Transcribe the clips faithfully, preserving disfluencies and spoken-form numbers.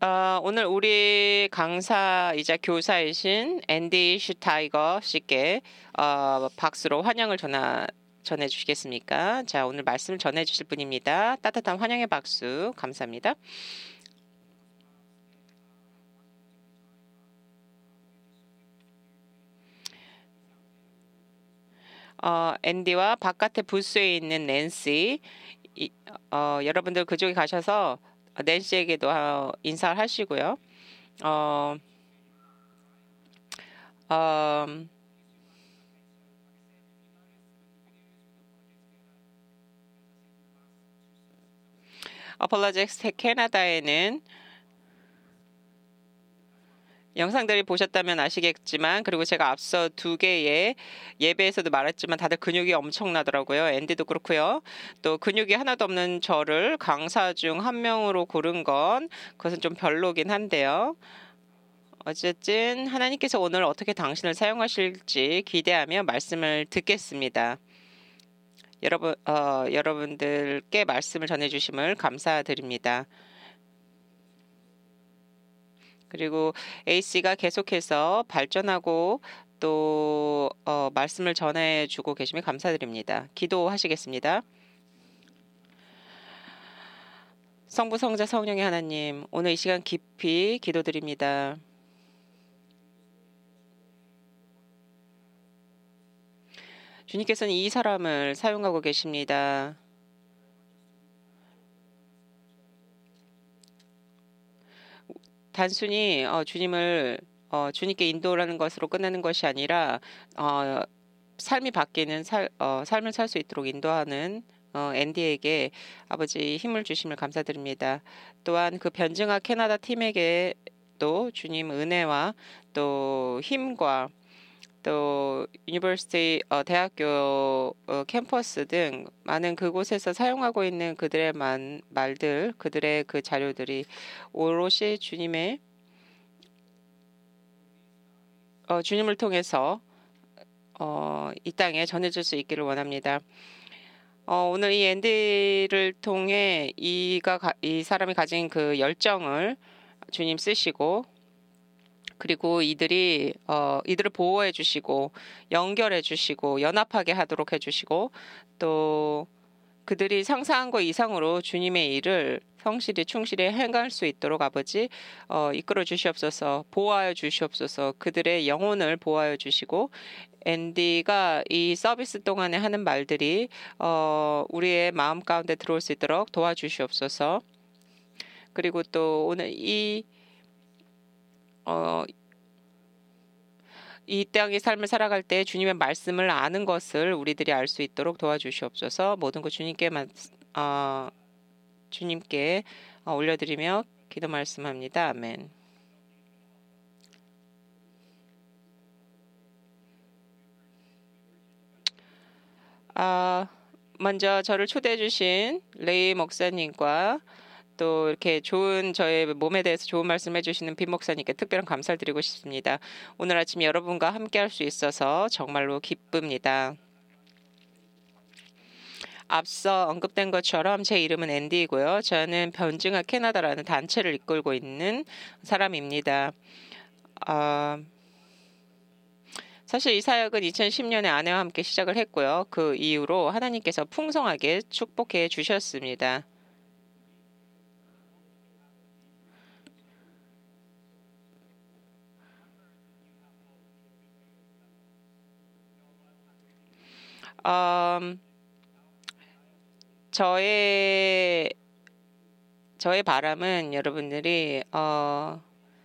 어, 오늘 우리 강사이자 교사이신 앤디 슈타이거 씨께 어, 박수로 환영을 전하, 전해주시겠습니까? 자, 오늘 말씀을 전해주실 분입니다. 따뜻한 환영의 박수 감사합니다. 어, 앤디와 바깥에 부스에 있는 낸시, 이, 어, 여러분들 그쪽에 가셔서 낸시에게도 어, 인사를 하시고요. 어, 어, 어폴로젝스 캐나다에는 영상들이 보셨다면 아시겠지만, 그리고 제가 앞서 두 개의 예배에서도 말했지만 다들 근육이 엄청나더라고요. 앤디도 그렇고요. 또 근육이 하나도 없는 저를 강사 중 한 명으로 고른 건 그것은 좀 별로긴 한데요. 어쨌든 하나님께서 오늘 어떻게 당신을 사용하실지 기대하며 말씀을 듣겠습니다. 여러분, 어, 여러분들께 말씀을 전해주심을 감사드립니다. 그리고 에이씨가 계속해서 발전하고 또 어, 말씀을 전해주고 계시면 감사드립니다. 기도하시겠습니다. 성부, 성자, 성령의 하나님, 오늘 이 시간 깊이 기도드립니다. 주님께서는 이 사람을 사용하고 계십니다. 단순히 어, 주님을 어, 주님께 인도라는 것으로 끝내는 것이 아니라 어, 삶이 바뀌는 살, 어, 삶을 살 수 있도록 인도하는 어, 앤디에게 아버지 힘을 주심을 감사드립니다. 또한 그 변증학 캐나다 팀에게도 주님 은혜와 또 힘과 또 유니버시티 어, 대학교 어, 캠퍼스 등 많은 그곳에서 사용하고 있는 그들의 만, 말들, 그들의 그 자료들이 오롯이 주님의 어, 주님을 통해서 어, 이 땅에 전해질 수 있기를 원합니다. 어, 오늘 이 앤디를 통해 이가 가, 이 사람이 가진 그 열정을 주님 쓰시고, 그리고 이들이 어, 이들을 보호해 주시고 연결해 주시고 연합하게 하도록 해 주시고, 또 그들이 상상한 것 이상으로 주님의 일을 성실히 충실히 행할 수 있도록 아버지 어, 이끌어 주시옵소서. 보호하여 주시옵소서. 그들의 영혼을 보호하여 주시고, 앤디가 이 서비스 동안에 하는 말들이 어, 우리의 마음 가운데 들어올 수 있도록 도와주시옵소서. 그리고 또 오늘 이 어, 이 땅의 삶을 살아갈 때 주님의 말씀을 아는 것을 우리들이 알 수 있도록 도와주시옵소서. 모든 것 주님께만 어, 주님께 어, 올려드리며 기도 말씀합니다. 아멘. 아, 먼저 저를 초대해 주신 레이 목사님과 또 이렇게 좋은 저의 몸에 대해서 좋은 말씀해 주시는 빈 목사님께 특별한 감사를 드리고 싶습니다. 오늘 아침 여러분과 함께 할 수 있어서 정말로 기쁩니다. 앞서 언급된 것처럼 제 이름은 앤디이고요. 저는 변증학 캐나다라는 단체를 이끌고 있는 사람입니다. 아, 사실 이 사역은 이천십 년에 아내와 함께 시작을 했고요. 그 이후로 하나님께서 풍성하게 축복해 주셨습니다. 음, 저의 저의 바람은 여러분들이 어,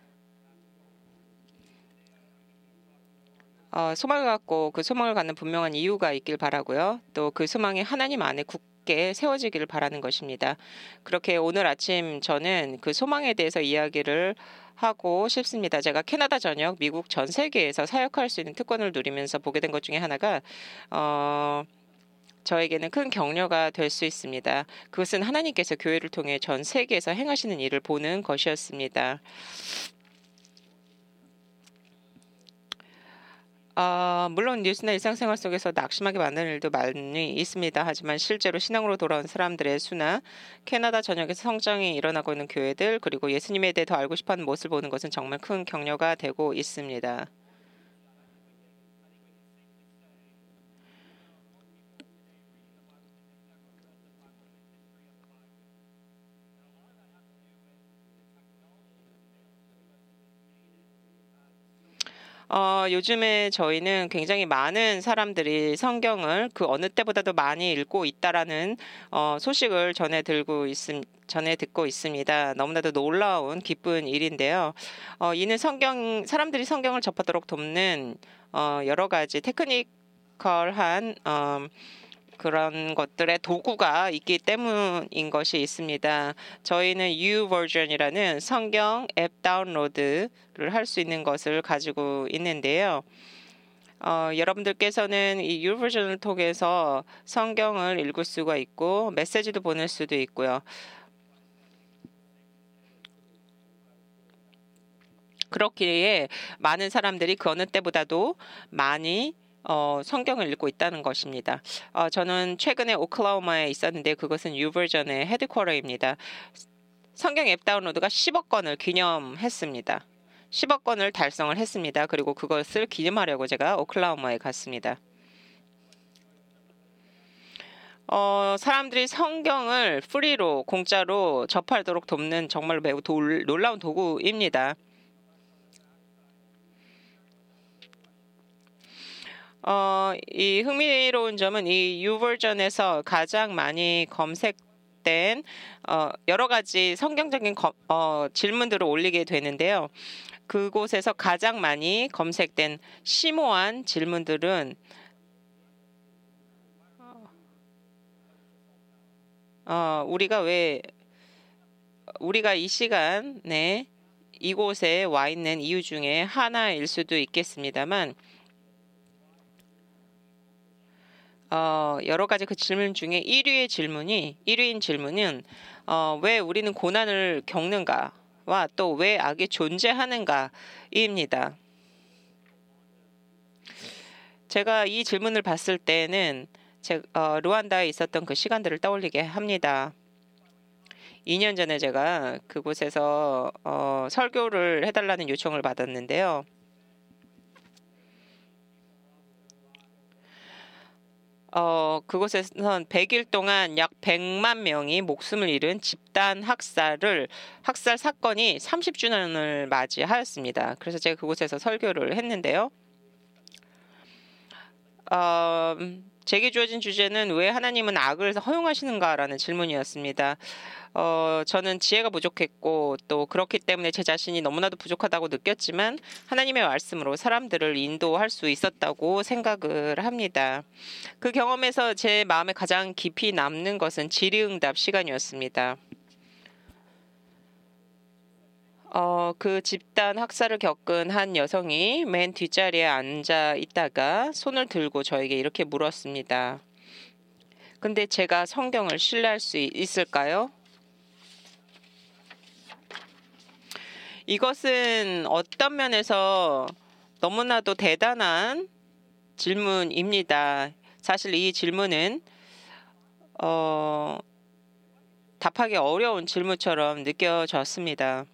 어, 소망을 갖고 그 소망을 갖는 분명한 이유가 있길 바라고요. 또 그 소망이 하나님 안에 굳게 세워지기를 바라는 것입니다. 그렇게 오늘 아침 저는 그 소망에 대해서 이야기를 하고 싶습니다. 제가 캐나다 전역 미국 전 세계에서 사역할 수 있는 특권을 누리면서 보게 된 것 중에 하나가 어, 저에게는 큰 격려가 될 수 있습니다. 그것은 하나님께서 교회를 통해 전 세계에서 행하시는 일을 보는 것이었습니다. 아, 물론 뉴스나 일상생활 속에서 낙심하게 만드는 일도 많이 있습니다. 하지만 실제로 신앙으로 돌아온 사람들의 수나 캐나다 전역에서 성장이 일어나고 있는 교회들 그리고 예수님에 대해 더 알고 싶어하는 모습을 보는 것은 정말 큰 격려가 되고 있습니다. 어, 요즘에 저희는 굉장히 많은 사람들이 성경을 그 어느 때보다도 많이 읽고 있다라는 어, 소식을 전해 들고 있음, 전해 듣고 있습니다. 너무나도 놀라운 기쁜 일인데요. 어, 이는 성경 사람들이 성경을 접하도록 돕는 어, 여러 가지 테크니컬한 어, 그런 것들의 도구가 있기 때문인 것이 있습니다. 저희는 U 버전이라는 성경 앱 다운로드를 할 수 있는 것을 가지고 있는데요. 어, 여러분들께서는 이 U 버전을 통해서 성경을 읽을 수가 있고 메시지도 보낼 수도 있고요. 그렇기에 많은 사람들이 그 어느 때보다도 많이 어, 성경을 읽고 있다는 것입니다. 어, 저는 최근에 오클라호마에 있었는데 그것은 유버전의 헤드쿼터입니다. 성경 앱 다운로드가 십억 건을 기념했습니다. 십억 건을 달성을 했습니다. 그리고 그것을 기념하려고 제가 오클라호마에 갔습니다. 어, 사람들이 성경을 프리로 공짜로 접하도록 돕는 정말 매우 돌, 놀라운 도구입니다. 어, 이 흥미로운 점은 이 U 버전에서 가장 많이 검색된 어, 여러 가지 성경적인 거, 어, 질문들을 올리게 되는데요. 그곳에서 가장 많이 검색된 심오한 질문들은 어, 우리가 왜 우리가 이 시간에 이곳에 와 있는 이유 중에 하나일 수도 있겠습니다만 어, 여러 가지 그 질문 중에 일 위의 질문이, 일 위인 질문은, 어, 왜 우리는 고난을 겪는가와 또 왜 악이 존재하는가입니다. 제가 이 질문을 봤을 때는 제, 어, 루안다에 있었던 그 시간들을 떠올리게 합니다. 이 년 전에 제가 그곳에서 어, 설교를 해달라는 요청을 받았는데요. 어, 그곳에선 백 일 동안 약 백만 명이 목숨을 잃은 집단 학살을, 학살 사건이 삼십 주년을 맞이하였습니다. 그래서 제가 그곳에서 설교를 했는데요. 어, 제게 주어진 주제는 왜 하나님은 악을 허용하시는가라는 질문이었습니다. 어, 저는 지혜가 부족했고 또 그렇기 때문에 제 자신이 너무나도 부족하다고 느꼈지만 하나님의 말씀으로 사람들을 인도할 수 있었다고 생각을 합니다. 그 경험에서 제 마음에 가장 깊이 남는 것은 질의응답 시간이었습니다. 어, 그 집단 학살을 겪은 한 여성이 맨 뒷자리에 앉아 있다가 손을 들고 저에게 이렇게 물었습니다. 근데 제가 성경을 신뢰할 수 있을까요? 이것은 어떤 면에서 너무나도 대단한 질문입니다. 사실 이 질문은 어, 답하기 어려운 질문처럼 느껴졌습니다.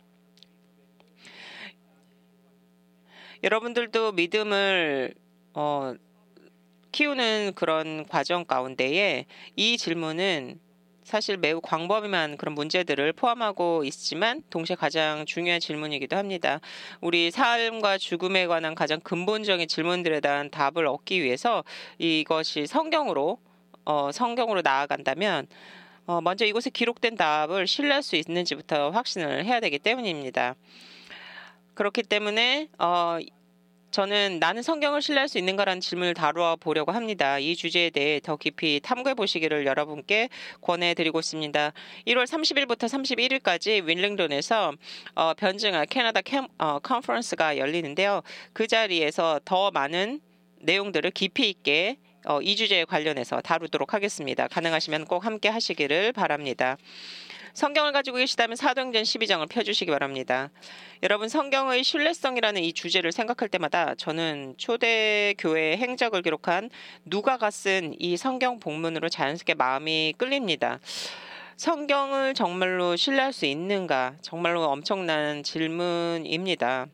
여러분들도 믿음을 어, 키우는 그런 과정 가운데에 이 질문은 사실 매우 광범위한 그런 문제들을 포함하고 있지만 동시에 가장 중요한 질문이기도 합니다. 우리 삶과 죽음에 관한 가장 근본적인 질문들에 대한 답을 얻기 위해서 이것이 성경으로 어, 성경으로 나아간다면 어, 먼저 이곳에 기록된 답을 신뢰할 수 있는지부터 확신을 해야 되기 때문입니다. 그렇기 때문에 어, 저는 나는 성경을 신뢰할 수 있는가라는 질문을 다루어 보려고 합니다. 이 주제에 대해 더 깊이 탐구해 보시기를 여러분께 권해드리고 있습니다. 일월 삼십일부터 삼십일일까지 윌링턴에서 어, 변증아 캐나다 캠, 어, 컨퍼런스가 열리는데요. 그 자리에서 더 많은 내용들을 깊이 있게 어, 이 주제에 관련해서 다루도록 하겠습니다. 가능하시면 꼭 함께 하시기를 바랍니다. 성경을 가지고 계시다면 사도행전 십이 장을 펴주시기 바랍니다. 여러분, 성경의 신뢰성이라는 이 주제를 생각할 때마다 저는 초대교회의 행적을 기록한 누가가 쓴 이 성경 본문으로 자연스럽게 마음이 끌립니다. 성경을 정말로 신뢰할 수 있는가? 정말로 엄청난 질문입니다.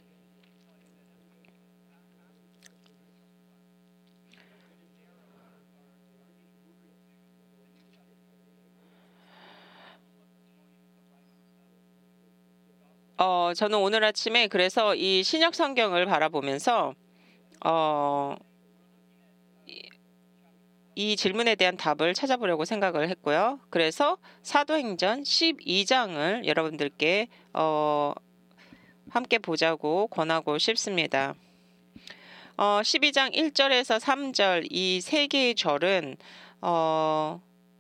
어, 저는 오늘 아침에 그래서 이 신약 성경을 바라보면서 어, 이, 이 질문에 대한 답을 찾아보려고 생각을 했고요. 그래서 사도행전 십이 장을 여러분들께 어, 함께 보자고 권하고 싶습니다. 어, 십이 장 일 절에서 삼 절 이 세 개의 절은 어,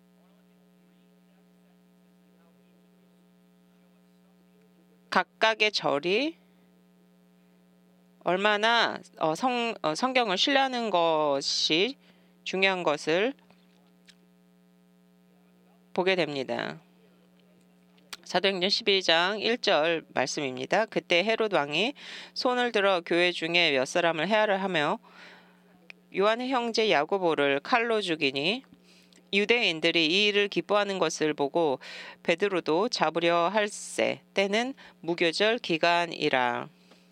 각각의 절이 얼마나 어, 성, 어, 성경을 신뢰하는 것이 중요한 것을 보게 됩니다. 사도행전 십이 장 일 절 말씀입니다. 그때 헤롯 왕이 손을 들어 교회 중에 몇 사람을 해하를 하며 요한의 형제 야고보를 칼로 죽이니 유대인들이 이 일을 기뻐하는 것을 보고 베드로도 잡으려 할세. 때는 무교절 기간이라.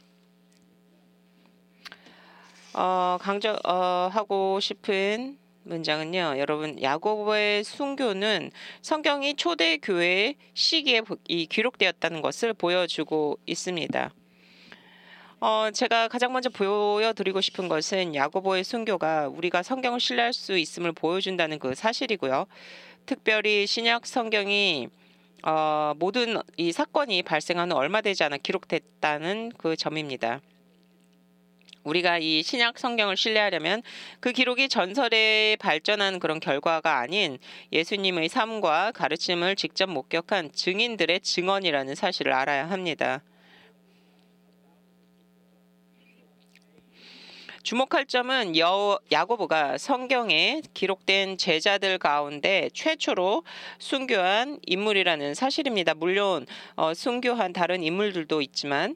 어, 강조하고 싶은 문장은요. 여러분, 야고보의 순교는 성경이 초대교회 시기에 이 기록되었다는 것을 보여주고 있습니다. 어, 제가 가장 먼저 보여드리고 싶은 것은 야고보의 순교가 우리가 성경을 신뢰할 수 있음을 보여준다는 그 사실이고요. 특별히 신약 성경이 어, 모든 이 사건이 발생한 후 얼마 되지 않아 기록됐다는 그 점입니다. 우리가 이 신약 성경을 신뢰하려면 그 기록이 전설에 발전한 그런 결과가 아닌 예수님의 삶과 가르침을 직접 목격한 증인들의 증언이라는 사실을 알아야 합니다. 주목할 점은 여, 야고보가 성경에 기록된 제자들 가운데 최초로 순교한 인물이라는 사실입니다. 물론 어, 순교한 다른 인물들도 있지만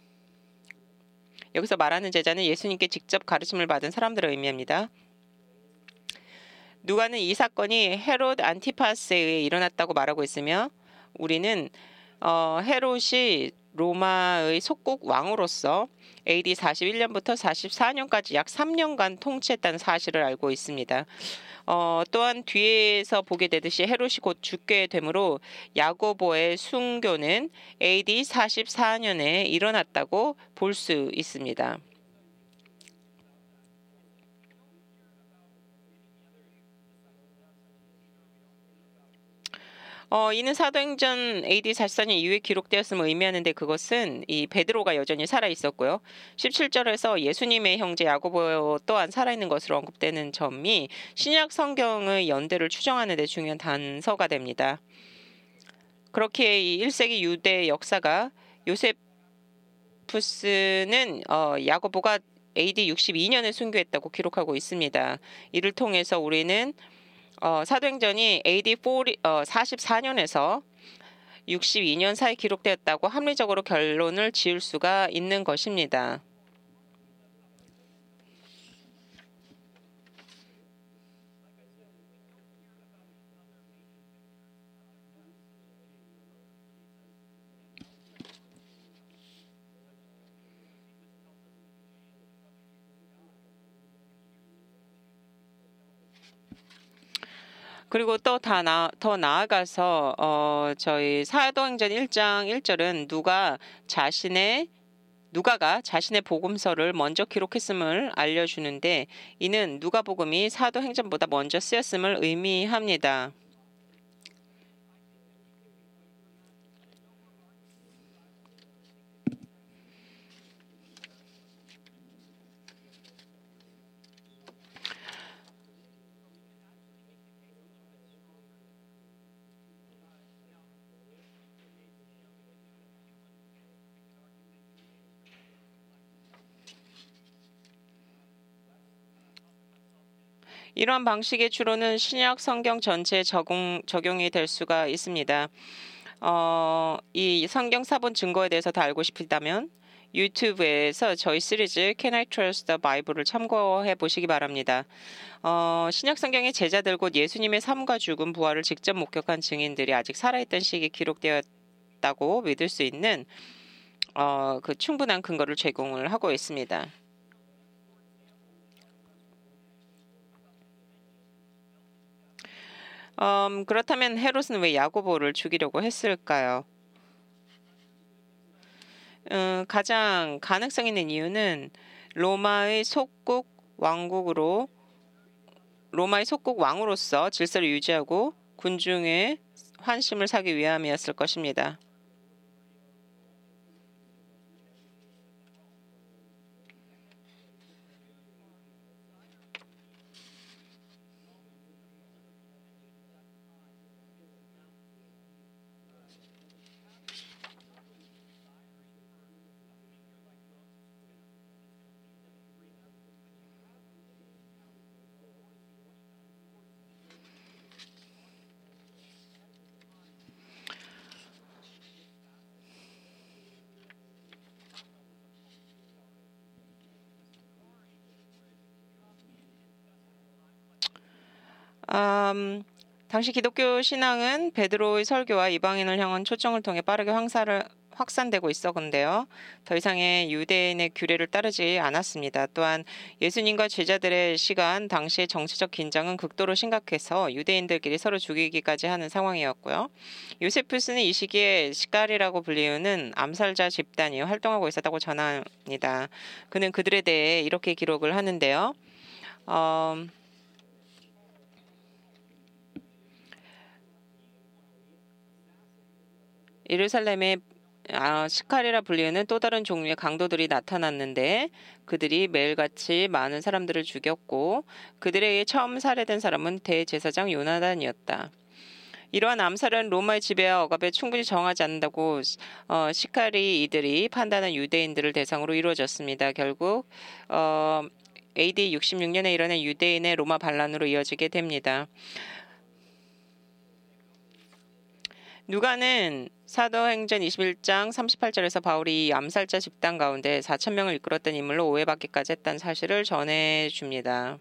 여기서 말하는 제자는 예수님께 직접 가르침을 받은 사람들을 의미합니다. 누가는 이 사건이 헤롯 안티파스에 의해 일어났다고 말하고 있으며 우리는 어, 헤롯이 로마의 속국 왕으로서 에이디 사십일 년부터 사십사 년까지 약 삼 년간 통치했다는 사실을 알고 있습니다. 어, 또한 뒤에서 보게 되듯이 헤롯이 곧 죽게 되므로 야고보의 순교는 에이디 사십사 년에 일어났다고 볼 수 있습니다. 어, 이는 사도행전 에이디 사십사 년 이후에 기록되었음을 의미하는데 그것은 이 베드로가 여전히 살아 있었고요. 십칠 절에서 예수님의 형제 야고보 또한 살아있는 것으로 언급되는 점이 신약 성경의 연대를 추정하는 데 중요한 단서가 됩니다. 그렇게 이 일 세기 유대 역사가 요세푸스는 어, 야고보가 에이디 육십이 년에 순교했다고 기록하고 있습니다. 이를 통해서 우리는 어, 사도행전이 에이디 사십사 년에서 육십이 년 사이 기록되었다고 합리적으로 결론을 지을 수가 있는 것입니다. 그리고 또 다 나, 더 나아가서 어, 저희 사도행전 일 장 일 절은 누가 자신의 누가가 자신의 복음서를 먼저 기록했음을 알려주는데 이는 누가복음이 사도행전보다 먼저 쓰였음을 의미합니다. 이러한 방식의 추론은 신약 성경 전체에 적용, 적용이 될 수가 있습니다. 어, 이 성경 사본 증거에 대해서 더 알고 싶다면 유튜브에서 저희 시리즈 Can I Trust the Bible을 참고해 보시기 바랍니다. 어, 신약 성경의 제자들 곧 예수님의 삶과 죽음, 부활을 직접 목격한 증인들이 아직 살아있던 시기에 기록되었다고 믿을 수 있는 어, 그 충분한 근거를 제공을 하고 있습니다. 음, 그렇다면 헤롯은 왜 야고보를 죽이려고 했을까요? 음, 가장 가능성 있는 이유는 로마의 속국 왕국으로 로마의 속국 왕으로서 질서를 유지하고 군중의 환심을 사기 위함이었을 것입니다. 음, 당시 기독교 신앙은 베드로의 설교와 이방인을 향한 초청을 통해 빠르게 황사를, 확산되고 있었는데요. 더 이상의 유대인의 규례를 따르지 않았습니다. 또한 예수님과 제자들의 시간 당시의 정치적 긴장은 극도로 심각해서 유대인들끼리 서로 죽이기까지 하는 상황이었고요. 요세푸스는 이 시기에 시카리라고 불리우는 암살자 집단이 활동하고 있었다고 전합니다. 그는 그들에 대해 이렇게 기록을 하는데요. 어, 예루살렘에 아, 시칼이라 불리는 또 다른 종류의 강도들이 나타났는데 그들이 매일같이 많은 사람들을 죽였고 그들에 의해 처음 살해된 사람은 대제사장 요나단이었다. 이러한 암살은 로마의 지배와 억압에 충분히 정하지 않는다고 어, 시카리 이들이 판단한 유대인들을 대상으로 이루어졌습니다. 결국 어, 에이디 육십육 년에 일어난 유대인의 로마 반란으로 이어지게 됩니다. 누가는 사도행전 이십일 장 삼십팔 절에서 바울이 이 암살자 집단 가운데 사천 명을 이끌었던 인물로 오해받기까지 했다는 사실을 전해줍니다.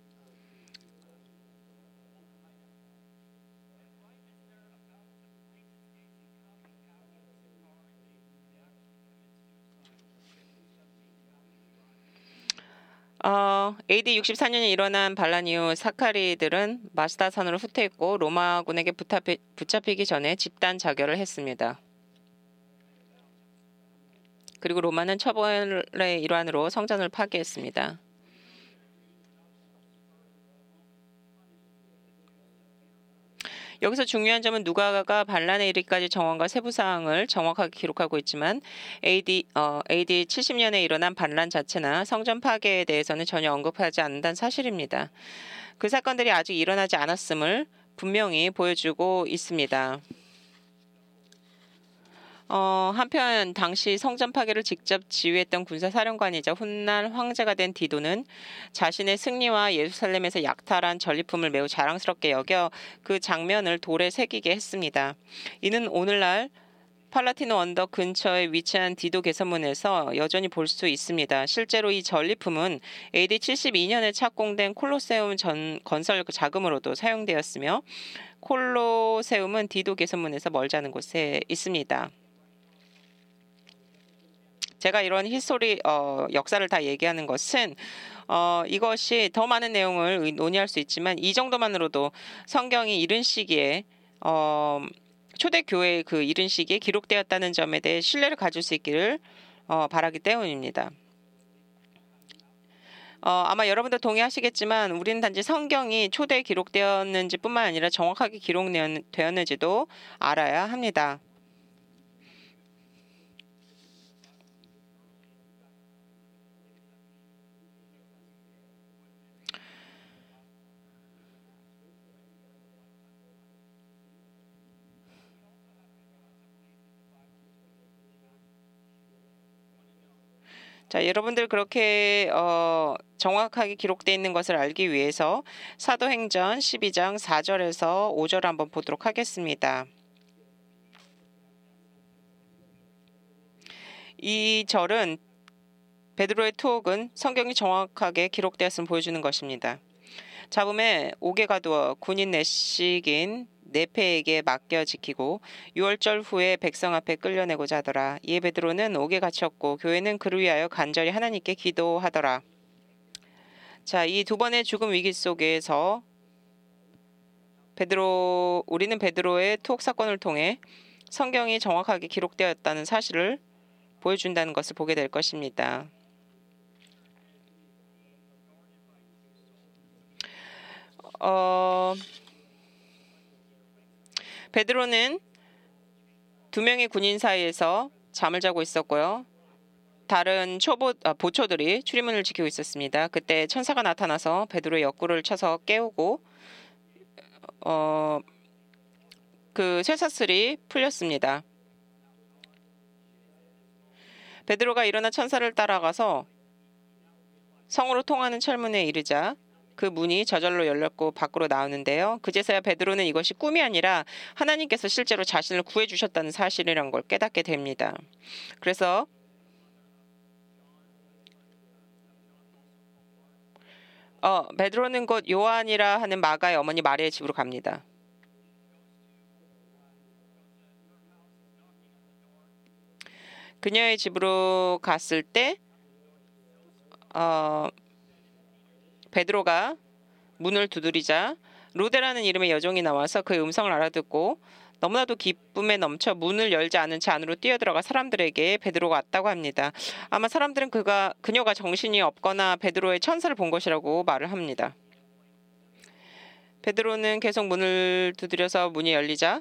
어, 에이디 육십사 년에 일어난 반란 이후 사카리들은 마스다산으로 후퇴했고 로마군에게 붙잡히, 붙잡히기 전에 집단 자결을 했습니다. 그리고 로마는 처벌의 일환으로 성전을 파괴했습니다. 여기서 중요한 점은 누가가 반란에 이르기까지 정황과 세부 사항을 정확하게 기록하고 있지만 에이디 어, 에이디 칠십 년에 일어난 반란 자체나 성전 파괴에 대해서는 전혀 언급하지 않는다는 사실입니다. 그 사건들이 아직 일어나지 않았음을 분명히 보여주고 있습니다. 어, 한편 당시 성전 파괴를 직접 지휘했던 군사사령관이자 훗날 황제가 된 디도는 자신의 승리와 예루살렘에서 약탈한 전리품을 매우 자랑스럽게 여겨 그 장면을 돌에 새기게 했습니다. 이는 오늘날 팔라티노 언덕 근처에 위치한 디도 개선문에서 여전히 볼 수 있습니다. 실제로 이 전리품은 에이디 칠십이 년에 착공된 콜로세움 전 건설 자금으로도 사용되었으며 콜로세움은 디도 개선문에서 멀지 않은 곳에 있습니다. 제가 이런 히스토리 어, 역사를 다 얘기하는 것은 어, 이것이 더 많은 내용을 논의할 수 있지만 이 정도만으로도 성경이 이른 시기에 어, 초대교회의 그 이른 시기에 기록되었다는 점에 대해 신뢰를 가질 수 있기를 어, 바라기 때문입니다. 어, 아마 여러분도 동의하시겠지만 우리는 단지 성경이 초대에 기록되었는지 뿐만 아니라 정확하게 기록되었는지도 알아야 합니다. 자, 여러분들 그렇게 어, 정확하게 기록되어 있는 것을 알기 위해서 사도행전 십이 장 사 절에서 오 절을 한번 보도록 하겠습니다. 이 절은 베드로의 투옥은 성경이 정확하게 기록되었음을 보여주는 것입니다. 잡음에 옥에 가두어 군인 내식인 네페에게 맡겨 지키고 유월절 후에 백성 앞에 끌려내고자 하더라. 이에 베드로는 옥에 갇혔고 교회는 그를 위하여 간절히 하나님께 기도하더라. 자, 이 두 번의 죽음 위기 속에서 베드로 우리는 베드로의 투옥 사건을 통해 성경이 정확하게 기록되었다는 사실을 보여준다는 것을 보게 될 것입니다. 어, 베드로는 두 명의 군인 사이에서 잠을 자고 있었고요. 다른 초보, 아, 보초들이 출입문을 지키고 있었습니다. 그때 천사가 나타나서 베드로의 옆구리를 쳐서 깨우고 어, 그 쇠사슬이 풀렸습니다. 베드로가 일어나 천사를 따라가서 성으로 통하는 철문에 이르자 그 문이 저절로 열렸고 밖으로 나오는데요. 그제서야 베드로는 이것이 꿈이 아니라 하나님께서 실제로 자신을 구해주셨다는 사실이란 걸 깨닫게 됩니다. 그래서 어, 베드로는 곧 요한이라 하는 마가의 어머니 마리아의 집으로 갑니다. 그녀의 집으로 갔을 때 어, 베드로가 문을 두드리자 로데라는 이름의 여종이 나와서 그의 음성을 알아듣고 너무나도 기쁨에 넘쳐 문을 열지 않은 채 안으로 뛰어들어가 사람들에게 베드로가 왔다고 합니다. 아마 사람들은 그가 그녀가 정신이 없거나 베드로의 천사를 본 것이라고 말을 합니다. 베드로는 계속 문을 두드려서 문이 열리자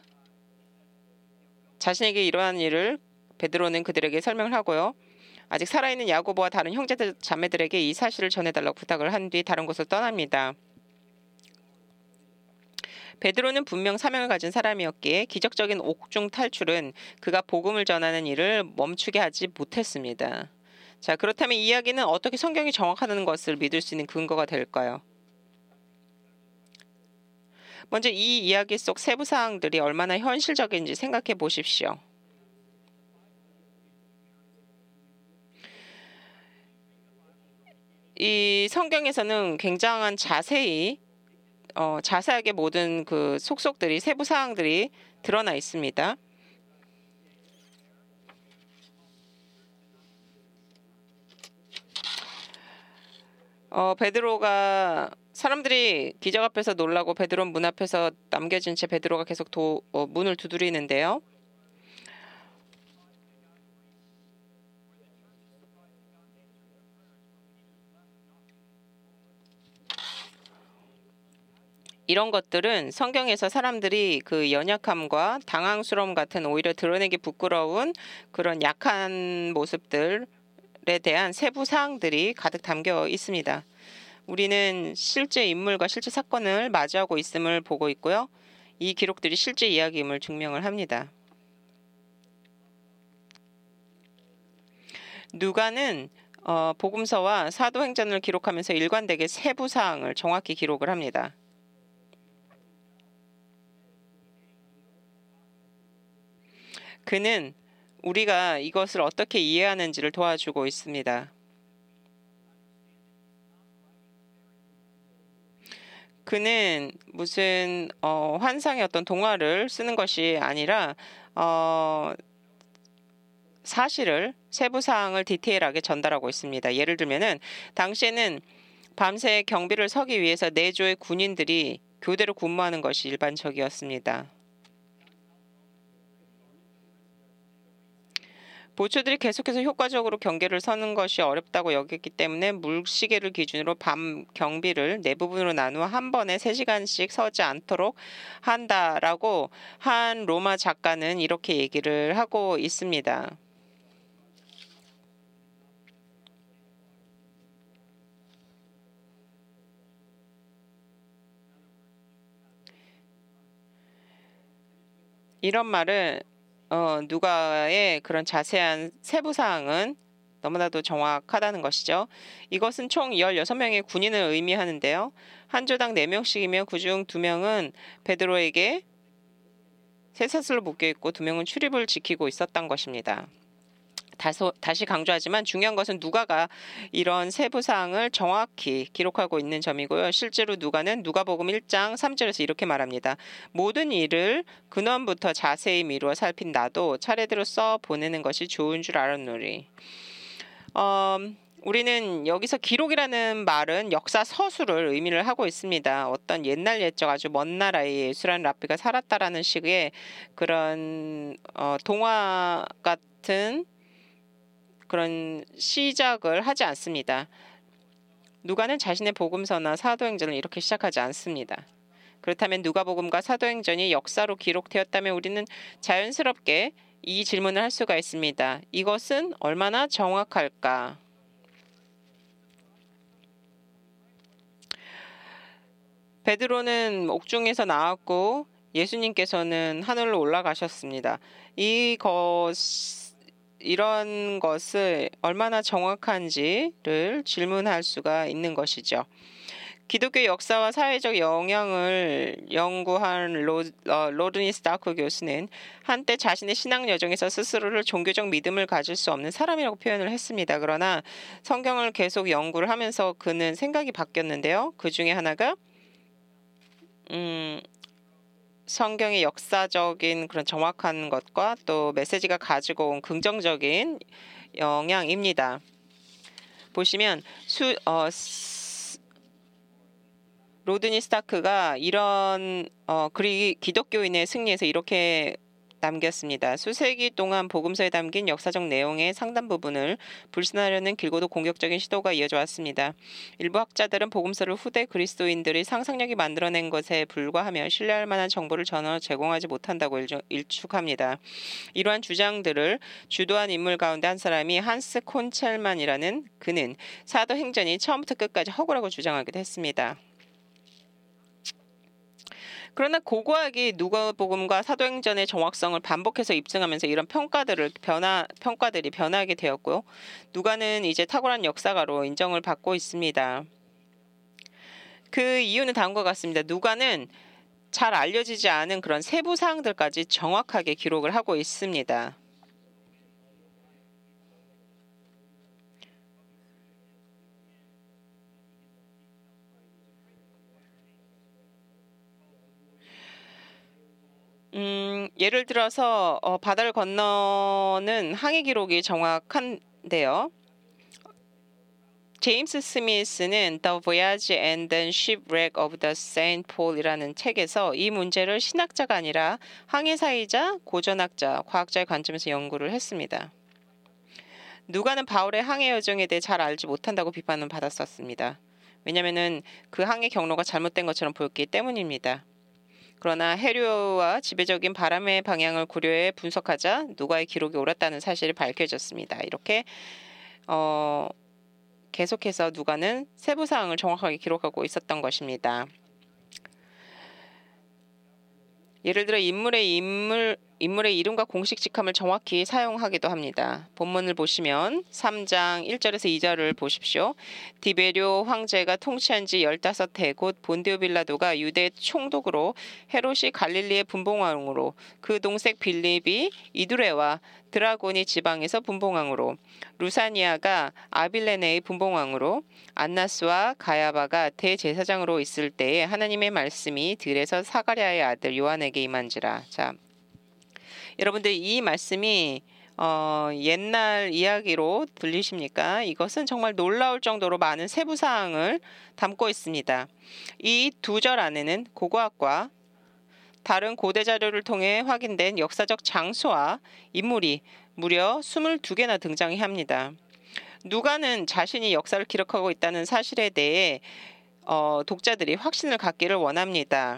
자신에게 일어난 일을 베드로는 그들에게 설명을 하고요. 아직 살아있는 야고보와 다른 형제들 자매들에게 이 사실을 전해달라고 부탁을 한 뒤 다른 곳을 떠납니다. 베드로는 분명 사명을 가진 사람이었기에 기적적인 옥중 탈출은 그가 복음을 전하는 일을 멈추게 하지 못했습니다. 자, 그렇다면 이 이야기는 어떻게 성경이 정확하다는 것을 믿을 수 있는 근거가 될까요? 먼저 이 이야기 속 세부 사항들이 얼마나 현실적인지 생각해 보십시오. 이 성경에서는 굉장한 자세히 어, 자세하게 모든 그 속속들이 세부 사항들이 드러나 있습니다. 어, 베드로가 사람들이 기적 앞에서 놀라고 베드로 문 앞에서 남겨진 채 베드로가 계속 도, 어, 문을 두드리는데요. 이런 것들은 성경에서 사람들이 그 연약함과 당황스러움 같은 오히려 드러내기 부끄러운 그런 약한 모습들에 대한 세부 사항들이 가득 담겨 있습니다. 우리는 실제 인물과 실제 사건을 마주하고 있음을 보고 있고요. 이 기록들이 실제 이야기임을 증명을 합니다. 누가는 어, 복음서와 사도행전을 기록하면서 일관되게 세부 사항을 정확히 기록을 합니다. 그는 우리가 이것을 어떻게 이해하는지를 도와주고 있습니다. 그는 무슨 어, 환상의 어떤 동화를 쓰는 것이 아니라 어, 사실을 세부 사항을 디테일하게 전달하고 있습니다. 예를 들면은 당시에는 밤새 경비를 서기 위해서 내조의 군인들이 교대로 근무하는 것이 일반적이었습니다. 보초들이 계속해서 효과적으로 경계를 서는 것이 어렵다고 여겼기 때문에 물시계를 기준으로 밤 경비를 네 부분으로 나누어 한 번에 세 시간씩 서지 않도록 한다라고 한 로마 작가는 이렇게 얘기를 하고 있습니다. 이런 말을 어, 누가의 그런 자세한 세부 사항은 너무나도 정확하다는 것이죠. 이것은 총 열여섯 명의 군인을 의미하는데요. 한 조당 네 명씩이며 그중 두 명은 베드로에게 쇠사슬로 묶여 있고 두 명은 출입을 지키고 있었던 것입니다. 다소, 다시 강조하지만 중요한 것은 누가가 이런 세부사항을 정확히 기록하고 있는 점이고요. 실제로 누가는 누가복음 일 장 삼 절에서 이렇게 말합니다. 모든 일을 근원부터 자세히 미루어 살핀 나도 차례대로 써 보내는 것이 좋은 줄 알았노니. 어, 우리는 여기서 기록이라는 말은 역사 서술을 의미를 하고 있습니다. 어떤 옛날 옛적 아주 먼 나라에 예수라는 랍비가 살았다라는 식의 그런 어, 동화 같은 그런 시작을 하지 않습니다. 누가는 자신의 복음서나 사도행전을 이렇게 시작하지 않습니다. 그렇다면 누가복음과 사도행전이 역사로 기록되었다면 우리는 자연스럽게 이 질문을 할 수가 있습니다. 이것은 얼마나 정확할까? 베드로는 옥중에서 나왔고 예수님께서는 하늘로 올라가셨습니다. 이것 이런 것을 얼마나 정확한지를 질문할 수가 있는 것이죠. 기독교 역사와 사회적 영향을 연구한 로, 어, 로드니 스타크 교수는 한때 자신의 신앙 여정에서 스스로를 종교적 믿음을 가질 수 없는 사람이라고 표현을 했습니다. 그러나 성경을 계속 연구를 하면서 그는 생각이 바뀌었는데요. 그 중에 하나가 음, 성경의 역사적인 그런 정확한 것과 또 메시지가 가지고 온 긍정적인 영향입니다. 보시면 수, 어, 로드니 스타크가 이런 어, 그리 기독교인의 승리에서 이렇게 남겼습니다. 수세기 동안 복음서에 담긴 역사적 내용의 상당 부분을 불신하려는 길고도 공격적인 시도가 이어져 왔습니다. 일부 학자들은 복음서를 후대 그리스도인들이 상상력이 만들어낸 것에 불과하며 신뢰할 만한 정보를 전혀 제공하지 못한다고 일축합니다. 이러한 주장들을 주도한 인물 가운데 한 사람이 한스 콘첼만이라는 그는 사도행전이 처음부터 끝까지 허구라고 주장하기도 했습니다. 그러나 고고하게 누가복음과 사도행전의 정확성을 반복해서 입증하면서 이런 평가들을 변화, 평가들이 변하게 되었고요. 누가는 이제 탁월한 역사가로 인정을 받고 있습니다. 그 이유는 다음과 같습니다. 누가는 잘 알려지지 않은 그런 세부 사항들까지 정확하게 기록을 하고 있습니다. 음, 예를 들어서 어, 바다를 건너는 항해 기록이 정확한데요. 제임스 스미스는 The Voyage and the Shipwreck of the Saint Paul이라는 책에서 이 문제를 신학자가 아니라 항해사이자 고전학자, 과학자의 관점에서 연구를 했습니다. 누가는 바울의 항해 여정에 대해 잘 알지 못한다고 비판을 받았었습니다. 왜냐하면 그 항해 경로가 잘못된 것처럼 보였기 때문입니다. 그러나 해류와 지배적인 바람의 방향을 고려해 분석하자 누가의 기록이 옳았다는 사실이 밝혀졌습니다. 이렇게 어, 계속해서 누가는 세부 사항을 정확하게 기록하고 있었던 것입니다. 예를 들어 인물의 인물 인물의 이름과 공식 직함을 정확히 사용하기도 합니다. 본문을 보시면 삼 장 일 절에서 이 절을 보십시오. 디베료 황제가 통치한 지 열다섯 해 곧 본디오 빌라도가 유대 총독으로 헤롯이 갈릴리의 분봉왕으로 그 동생 빌립이 이두레와 드라고니 지방에서 분봉왕으로 루사니아가 아빌레네의 분봉왕으로 안나스와 가야바가 대제사장으로 있을 때에 하나님의 말씀이 들에서 사가랴의 아들 요한에게 임한지라. 자, 여러분들 이 말씀이 어, 옛날 이야기로 들리십니까? 이것은 정말 놀라울 정도로 많은 세부 사항을 담고 있습니다. 이 두 절 안에는 고고학과 다른 고대 자료를 통해 확인된 역사적 장소와 인물이 무려 스물두 개나 등장해야 합니다. 누가는 자신이 역사를 기록하고 있다는 사실에 대해 어, 독자들이 확신을 갖기를 원합니다.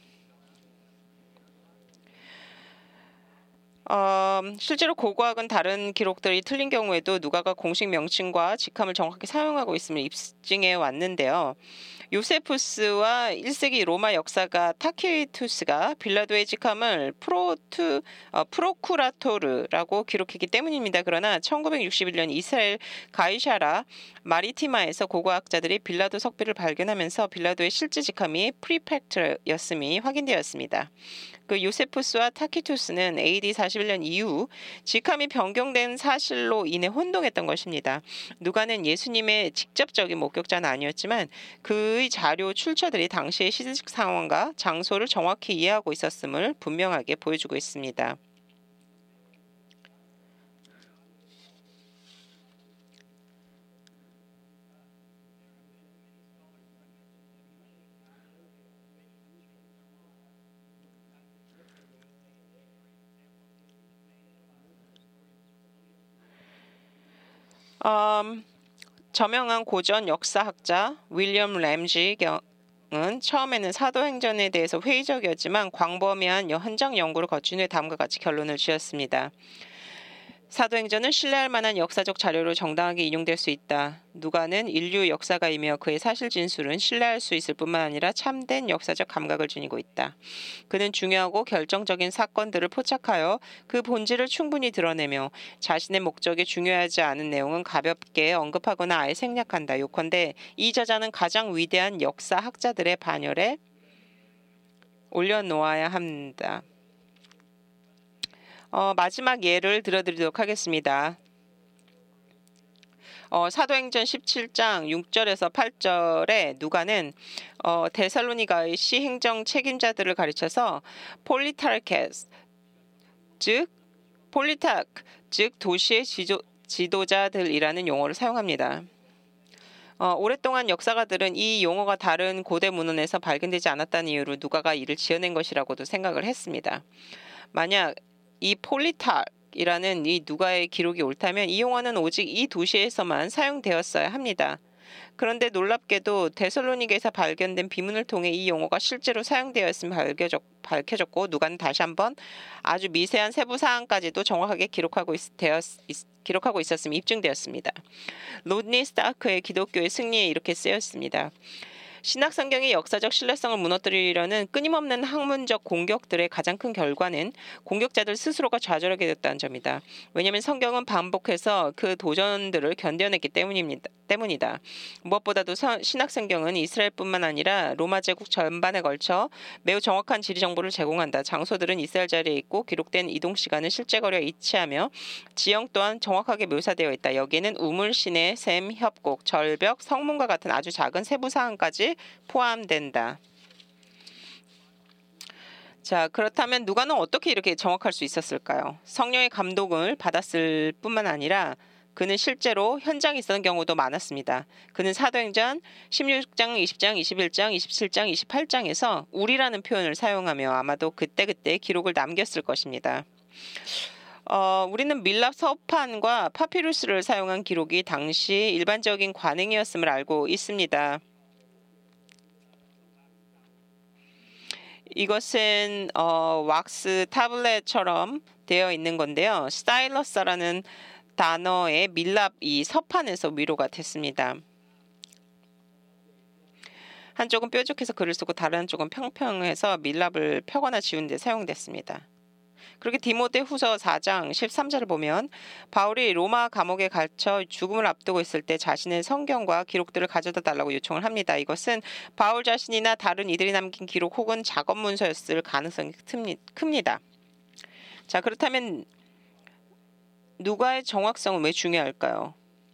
어, 실제로 고고학은 다른 기록들이 틀린 경우에도 누가가 공식 명칭과 직함을 정확히 사용하고 있음을 입증해 왔는데요. 요세푸스와 일 세기 로마 역사가 타키투스가 빌라도의 직함을 프로투, 어, 프로쿠라토르라고 기록했기 때문입니다. 그러나 천구백육십일 년 이스라엘 가이샤라 마리티마에서 고고학자들이 빌라도 석비를 발견하면서 빌라도의 실제 직함이 프리펙트였음이 확인되었습니다. 그 요세푸스와 타키투스는 에이디 사십일 년 이후 직함이 변경된 사실로 인해 혼동했던 것입니다. 누가는 예수님의 직접적인 목격자는 아니었지만 그의 자료 출처들이 당시의 시대적 상황과 장소를 정확히 이해하고 있었음을 분명하게 보여주고 있습니다. 음, 저명한 고전 역사학자 윌리엄 램지 은 처음에는 사도행전에 대해서 회의적이었지만 광범위한 현장 연구를 거친 후에 다음과 같이 결론을 지었습니다. 사도행전은 신뢰할 만한 역사적 자료로 정당하게 인용될 수 있다. 누가는 인류 역사가이며 그의 사실 진술은 신뢰할 수 있을 뿐만 아니라 참된 역사적 감각을 지니고 있다. 그는 중요하고 결정적인 사건들을 포착하여 그 본질을 충분히 드러내며 자신의 목적에 중요하지 않은 내용은 가볍게 언급하거나 아예 생략한다. 요컨대 이 저자는 가장 위대한 역사학자들의 반열에 올려놓아야 합니다. 어, 마지막 예를 들어드리도록 하겠습니다. 어, 사도행전 십칠 장 육 절에서 팔 절에 누가는 어, 데살로니가의 시행정 책임자들을 가르쳐서 폴리타르케스, 즉 폴리타크, 즉 도시의 지도, 지도자들이라는 용어를 사용합니다. 어, 오랫동안 역사가들은 이 용어가 다른 고대 문헌에서 발견되지 않았다는 이유로 누가가 이를 지어낸 것이라고도 생각을 했습니다. 만약 이 폴리타크이라는 이 누가의 기록이 옳다면 이 용어는 오직 이 도시에서만 사용되었어야 합니다. 그런데 놀랍게도 데살로니가에서 발견된 비문을 통해 이 용어가 실제로 사용되었음이 밝혀졌고 누가는 다시 한번 아주 미세한 세부 사항까지도 정확하게 기록하고, 있, 되었, 있, 기록하고 있었음이 입증되었습니다. 로드니 스타크의 기독교의 승리에 이렇게 쓰였습니다. 신학성경의 역사적 신뢰성을 무너뜨리려는 끊임없는 학문적 공격들의 가장 큰 결과는 공격자들 스스로가 좌절하게 됐다는 점이다. 왜냐하면 성경은 반복해서 그 도전들을 견뎌냈기 때문입니다. 때문이다. 무엇보다도 서, 신학성경은 이스라엘뿐만 아니라 로마 제국 전반에 걸쳐 매우 정확한 지리 정보를 제공한다. 장소들은 이스라엘 자리에 있고 기록된 이동시간은 실제 거리와 일치하며 지형 또한 정확하게 묘사되어 있다. 여기에는 우물, 시내, 샘, 협곡, 절벽, 성문과 같은 아주 작은 세부 사항까지 포함된다. 자, 그렇다면 누가는 어떻게 이렇게 정확할 수 있었을까요? 성령의 감동을 받았을 뿐만 아니라 그는 실제로 현장에 있었던 경우도 많았습니다. 그는 사도행전 십육 장, 이십 장, 이십일 장, 이십칠 장, 이십팔 장에서 우리라는 표현을 사용하며 아마도 그때그때 기록을 남겼을 것입니다. 어, 우리는 밀랍 서판과 파피루스를 사용한 기록이 당시 일반적인 관행이었음을 알고 있습니다. 이것은 어, 왁스 타블렛처럼 되어 있는 건데요. 스타일러스라는 단어의 밀랍 이 서판에서 위로가 됐습니다. 한쪽은 뾰족해서 글을 쓰고 다른 한쪽은 평평해서 밀랍을 펴거나 지우는 데 사용됐습니다. 그렇게 디모데 후서 사 장 십삼 절을 보면 바울이 로마 감옥에 갇혀 죽음을 앞두고 있을 때 자신의 성경과 기록들을 가져다 달라고 요청을 합니다. 이것은 바울 자신이나 다른 이들이 남긴 기록 혹은 작업 문서였을 가능성이 큽니다. 자, 그렇다면 누가의 정확성은 왜 중요할까요?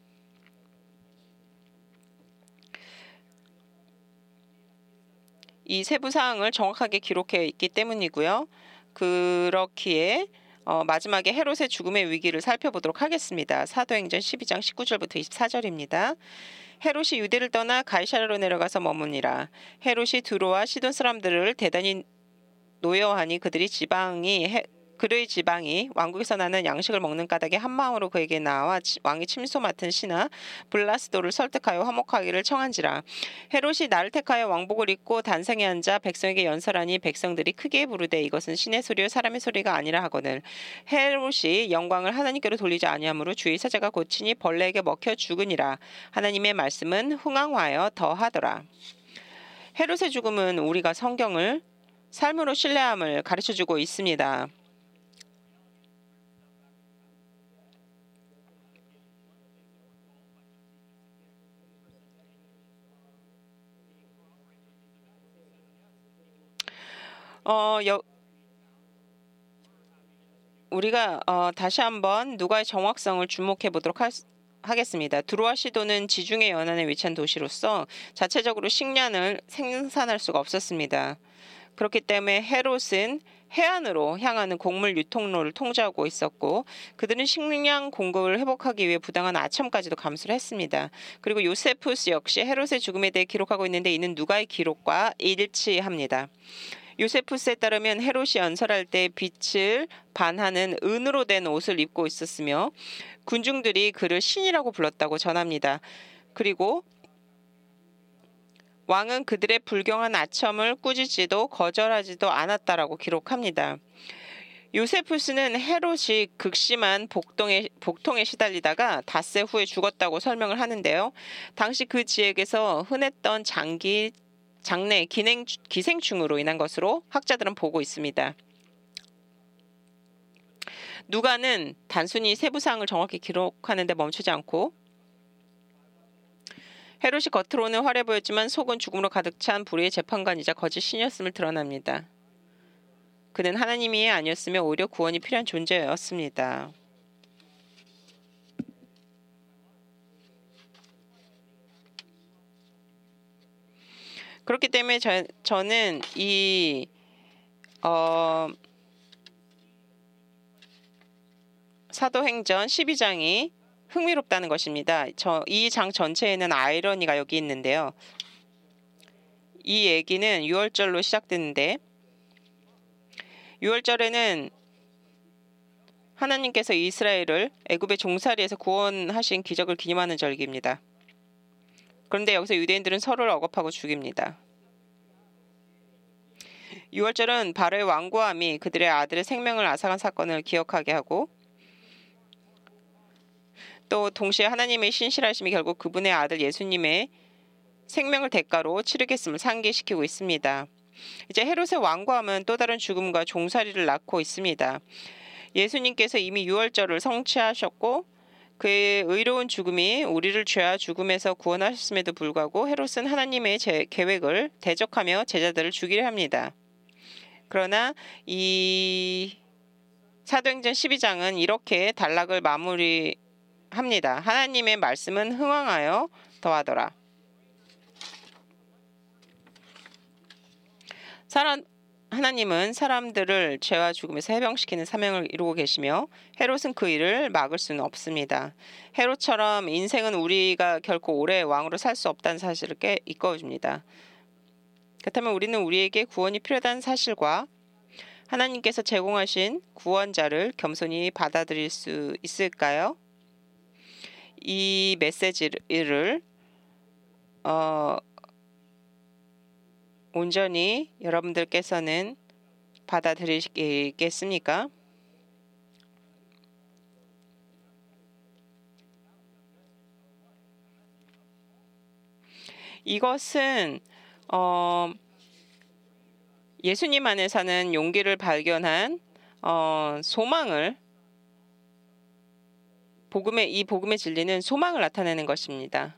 이 세부 사항을 정확하게 기록해 있기 때문이고요. 그렇기에 어, 마지막에 헤롯의 죽음의 위기를 살펴보도록 하겠습니다. 사도행전 십이 장 십구 절부터 이십사 절입니다. 헤롯이 유대를 떠나 가이사랴로 내려가서 머무니라. 헤롯이 두로와 시돈 사람들을 대단히 노여하니 그들이 지방이 해, 그의 지방이 왕국에서 나는 양식을 먹는 까닭에 한마음으로 그에게 나와 왕이 침소 맡은 신하 블라스도를 설득하여 화목하기를 청한지라. 헤롯이 나를 택하여 왕복을 입고 단상에 앉아 백성에게 연설하니 백성들이 크게 부르되 이것은 신의 소리요 사람의 소리가 아니라 하거늘. 헤롯이 영광을 하나님께로 돌리지 아니하므로 주의 사자가 고치니 벌레에게 먹혀 죽으니라. 하나님의 말씀은 흥황하여 더하더라. 헤롯의 죽음은 우리가 성경을 삶으로 신뢰함을 가르쳐주고 있습니다. 어, 여, 우리가 어, 다시 한번 누가의 정확성을 주목해 보도록 하, 하겠습니다. 두로아 시도는 지중해 연안에 위치한 도시로서 자체적으로 식량을 생산할 수가 없었습니다. 그렇기 때문에 헤롯은 해안으로 향하는 곡물 유통로를 통제하고 있었고 그들은 식량 공급을 회복하기 위해 부당한 아첨까지도 감수를 했습니다. 그리고 요세푸스 역시 헤롯의 죽음에 대해 기록하고 있는데 이는 누가의 기록과 일치합니다. 요세푸스에 따르면 헤롯이 연설할 때 빛을 반하는 은으로 된 옷을 입고 있었으며 군중들이 그를 신이라고 불렀다고 전합니다. 그리고 왕은 그들의 불경한 아첨을 꾸짖지도 거절하지도 않았다라고 기록합니다. 요세푸스는 헤롯이 극심한 복통에, 복통에 시달리다가 닷새 후에 죽었다고 설명을 하는데요. 당시 그 지역에서 흔했던 장기, 장내 기행, 기생충으로 인한 것으로 학자들은 보고 있습니다. 누가는 단순히 세부사항을 정확히 기록하는 데 멈추지 않고 헤롯이 겉으로는 화려해 보였지만 속은 죽음으로 가득 찬 불의의 재판관이자 거짓 신이었음을 드러납니다. 그는 하나님이 아니었으며 오히려 구원이 필요한 존재였습니다. 그렇기 때문에 저, 저는 이 어, 사도행전 십이 장이 흥미롭다는 것입니다. 이 장 전체에는 아이러니가 여기 있는데요. 이 얘기는 유월절로 시작되는데 유월절에는 하나님께서 이스라엘을 애굽의 종살이에서 구원하신 기적을 기념하는 절기입니다. 그런데 여기서 유대인들은 서로를 억압하고 죽입니다. 유월절은 바로의 완고함이 그들의 아들의 생명을 앗아간 사건을 기억하게 하고 또 동시에 하나님의 신실하심이 결국 그분의 아들 예수님의 생명을 대가로 치르겠음을 상기시키고 있습니다. 이제 헤롯의 완고함은 또 다른 죽음과 종살이를 낳고 있습니다. 예수님께서 이미 유월절을 성취하셨고 그의 의로운 죽음이 우리를 죄와 죽음에서 구원하셨음에도 불구하고 헤롯은 하나님의 제, 계획을 대적하며 제자들을 죽이려 합니다. 그러나 이 사도행전 십이 장은 이렇게 단락을 마무리 합니다. 하나님의 말씀은 흥왕하여 더하더라. 사람, 하나님은 사람들을 죄와 죽음에서 해방시키는 사명을 이루고 계시며 헤롯은 그 일을 막을 수는 없습니다. 헤롯처럼 인생은 우리가 결코 오래 왕으로 살 수 없다는 사실을 깨 이끌어줍니다. 그렇다면 우리는 우리에게 구원이 필요하다는 사실과 하나님께서 제공하신 구원자를 겸손히 받아들일 수 있을까요? 이 메시지를 어, 온전히 여러분들께서는 받아들이겠습니까? 이것은 어, 예수님 안에 사는 용기를 발견한 어, 소망을 복음의 이 복음의 진리는 소망을 나타내는 것입니다.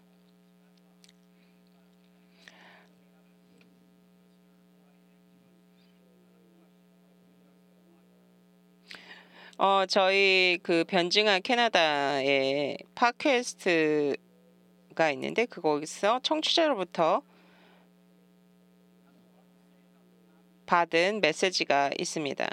어, 저희 그 변증한 캐나다의 팟캐스트가 있는데 그거기서 청취자로부터 받은 메시지가 있습니다.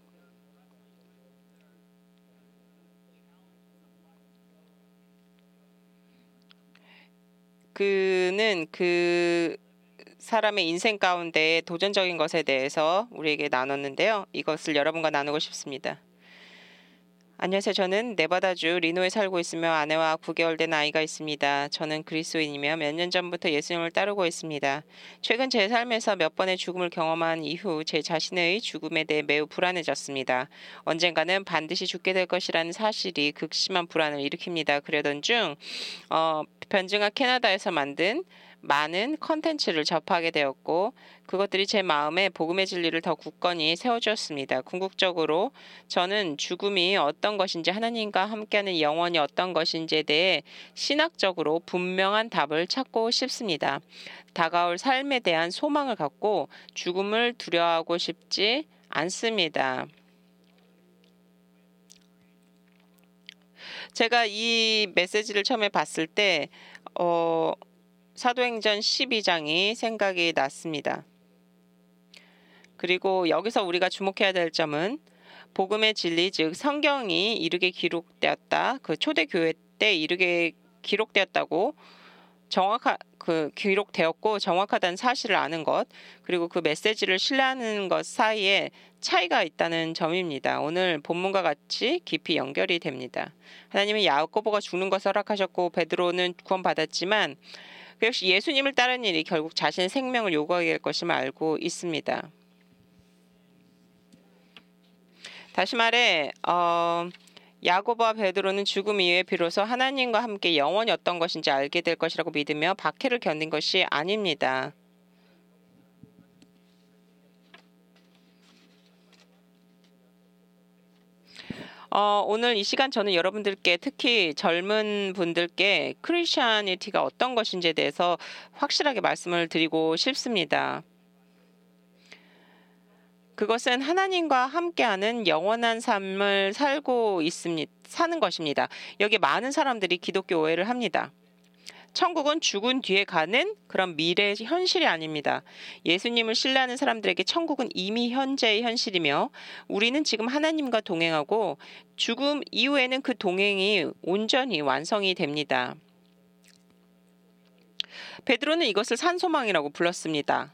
그는 그 사람의 인생 가운데 도전적인 것에 대해서 우리에게 나눴는데요. 이것을 여러분과 나누고 싶습니다. 안녕하세요. 저는 네바다주 리노에 살고 있으며 아내와 구 개월 된 아이가 있습니다. 저는 그리스도인이며 몇 년 전부터 예수님을 따르고 있습니다. 최근 제 삶에서 몇 번의 죽음을 경험한 이후 제 자신의 죽음에 대해 매우 불안해졌습니다. 언젠가는 반드시 죽게 될 것이라는 사실이 극심한 불안을 일으킵니다. 그러던 중 어, 변증한 캐나다에서 만든 많은 컨텐츠를 접하게 되었고 그것들이 제 마음에 복음의 진리를 더 굳건히 세워주었습니다. 궁극적으로 저는 죽음이 어떤 것인지 하나님과 함께하는 영원이 어떤 것인지에 대해 신학적으로 분명한 답을 찾고 싶습니다. 다가올 삶에 대한 소망을 갖고 죽음을 두려워하고 싶지 않습니다. 제가 이 메시지를 처음에 봤을 때 어, 사도행전 십이 장이 생각이 났습니다. 그리고 여기서 우리가 주목해야 될 점은 복음의 진리, 즉 성경이 이르게 기록되었다. 그 초대교회 때 이르게 기록되었다고 정확하 그 기록되었고 정확하다는 사실을 아는 것, 그리고 그 메시지를 신뢰하는 것 사이에 차이가 있다는 점입니다. 오늘 본문과 같이 깊이 연결이 됩니다. 하나님은 야고보가 죽는 것을 허락하셨고 베드로는 구원받았지만 그 역시 예수님을 따르는 일이 결국 자신의 생명을 요구하게 될 것임을 알고 있습니다. 다시 말해 어, 야고보와 베드로는 죽음 이후에 비로소 하나님과 함께 영원히 어떤 것인지 알게 될 것이라고 믿으며 박해를 견딘 것이 아닙니다. 어, 오늘 이 시간 저는 여러분들께, 특히 젊은 분들께 크리스천리티가 어떤 것인지에 대해서 확실하게 말씀을 드리고 싶습니다. 그것은 하나님과 함께하는 영원한 삶을 살고 있습니다. 사는 것입니다. 여기 많은 사람들이 기독교 오해를 합니다. 천국은 죽은 뒤에 가는 그런 미래의 현실이 아닙니다. 예수님을 신뢰하는 사람들에게 천국은 이미 현재의 현실이며 우리는 지금 하나님과 동행하고 죽음 이후에는 그 동행이 온전히 완성이 됩니다. 베드로는 이것을 산소망이라고 불렀습니다.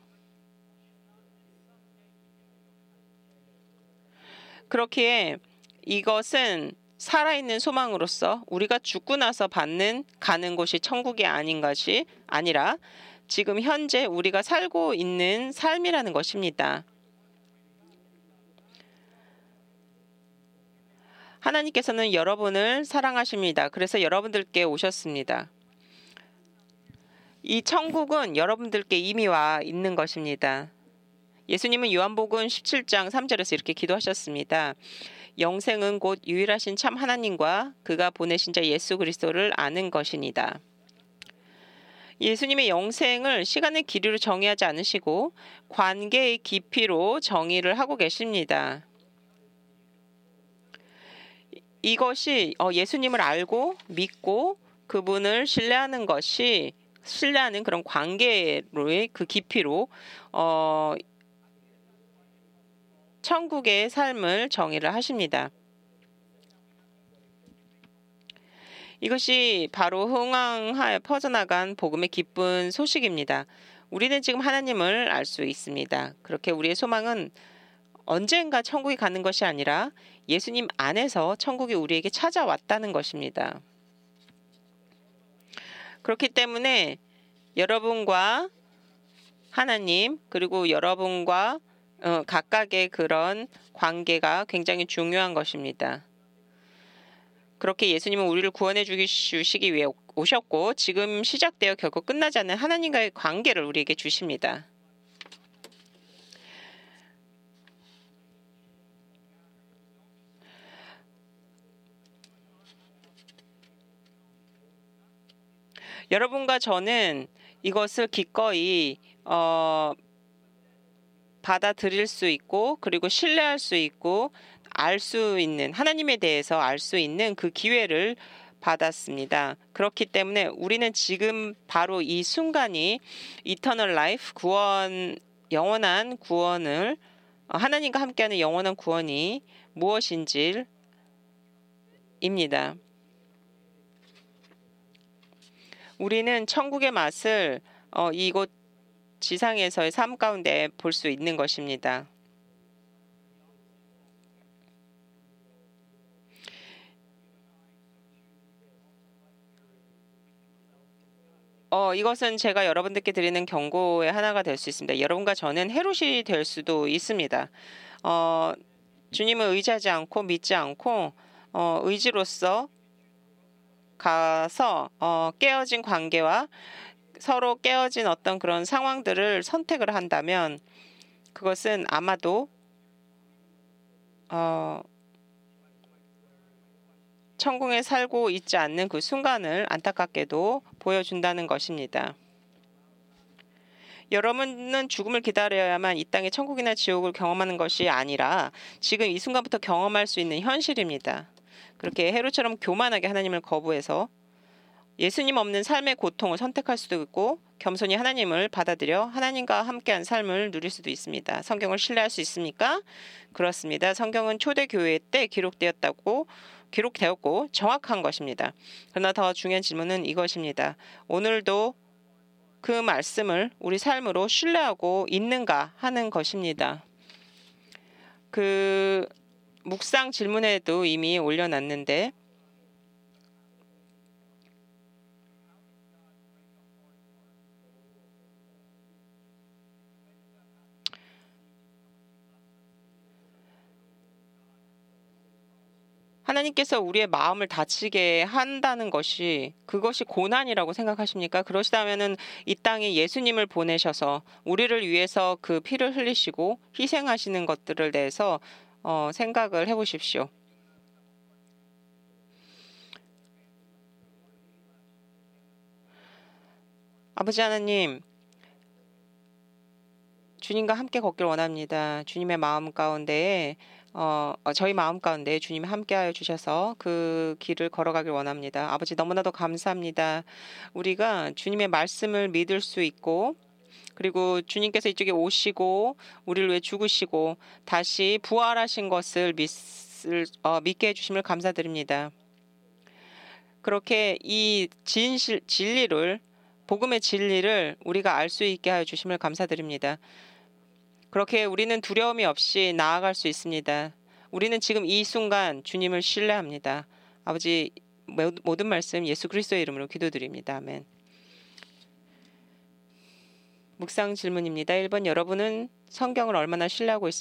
그렇기에 이것은 살아있는 소망으로서 우리가 죽고 나서 받는 가는 곳이 천국이 아닌 것이 아니라 지금 현재 우리가 살고 있는 삶이라는 것입니다. 하나님께서는 여러분을 사랑하십니다. 그래서 여러분들께 오셨습니다. 이 천국은 여러분들께 이미 와 있는 것입니다. 예수님은 요한복음 십칠 장 삼 절에서 이렇게 기도하셨습니다. 영생은 곧 유일하신 참 하나님과 그가 보내신 자 예수 그리스도를 아는 것이니다. 예수님의 영생을 시간의 길이로 정의하지 않으시고 관계의 깊이로 정의를 하고 계십니다. 이것이 예수님을 알고 믿고 그분을 신뢰하는 것이 신뢰하는 그런 관계로의 그 깊이로 어, 천국의 삶을 정의를 하십니다. 이것이 바로 흥황하여 퍼져나간 복음의 기쁜 소식입니다. 우리는 지금 하나님을 알 수 있습니다. 그렇게 우리의 소망은 언젠가 천국에 가는 것이 아니라 예수님 안에서 천국이 우리에게 찾아왔다는 것입니다. 그렇기 때문에 여러분과 하나님 그리고 여러분과 어, 각각의 그런 관계가 굉장히 중요한 것입니다. 그렇게 예수님은 우리를 구원해 주시기 위해 오셨고 지금 시작되어 결코 끝나지 않는 하나님과의 관계를 우리에게 주십니다. 여러분과 저는 이것을 기꺼이 어, 받아들일 수 있고 그리고 신뢰할 수 있고 알 수 있는 하나님에 대해서 알 수 있는 그 기회를 받았습니다. 그렇기 때문에 우리는 지금 바로 이 순간이 이터널 라이프 구원 영원한 구원을 하나님과 함께하는 영원한 구원이 무엇인지 입니다. 우리는 천국의 맛을 어, 이곳 지상에서의 삶 가운데 볼 수 있는 것입니다. 어, 이것은 제가 여러분들께 드리는 경고의 하나가 될 수 있습니다. 여러분과 저는 헤롯이 될 수도 있습니다. 어, 주님을 의지하지 않고 믿지 않고 어, 의지로서 가서 어, 깨어진 관계와 서로 깨어진 어떤 그런 상황들을 선택을 한다면 그것은 아마도 어, 천국에 살고 있지 않는 그 순간을 안타깝게도 보여준다는 것입니다. 여러분은 죽음을 기다려야만 이 땅의 천국이나 지옥을 경험하는 것이 아니라 지금 이 순간부터 경험할 수 있는 현실입니다. 그렇게 헤롯처럼 교만하게 하나님을 거부해서 예수님 없는 삶의 고통을 선택할 수도 있고 겸손히 하나님을 받아들여 하나님과 함께한 삶을 누릴 수도 있습니다. 성경을 신뢰할 수 있습니까? 그렇습니다. 성경은 초대교회 때 기록되었다고 기록되었고 정확한 것입니다. 그러나 더 중요한 질문은 이것입니다. 오늘도 그 말씀을 우리 삶으로 신뢰하고 있는가 하는 것입니다. 그 묵상 질문에도 이미 올려놨는데 하나님께서 우리의 마음을 다치게 한다는 것이 그것이 고난이라고 생각하십니까? 그러시다면은 이 땅에 예수님을 보내셔서 우리를 위해서 그 피를 흘리시고 희생하시는 것들을 대해서 어, 생각을 해보십시오. 아버지 하나님, 주님과 함께 걷길 원합니다. 주님의 마음 가운데에 어, 어, 저희 마음 가운데 주님이 함께하여 주셔서 그 길을 걸어가길 원합니다. 아버지 너무나도 감사합니다. 우리가 주님의 말씀을 믿을 수 있고 그리고 주님께서 이쪽에 오시고 우리를 위해 죽으시고 다시 부활하신 것을 믿을, 어, 믿게 해주심을 감사드립니다. 그렇게 이 진실, 진리를 복음의 진리를 우리가 알 수 있게 하여 주심을 감사드립니다. 그렇게 우리는 두려움이 없이 나아갈 수 있습니다. 우리는 지금 이 순간 주님을 신뢰합니다. 아버지 모든 말씀 예수 그리스도의 이름으로 기도드립니다. 아멘. 묵상 질문입니다. 일 번 여러분은 성경을 얼마나 신뢰하고 있습니까?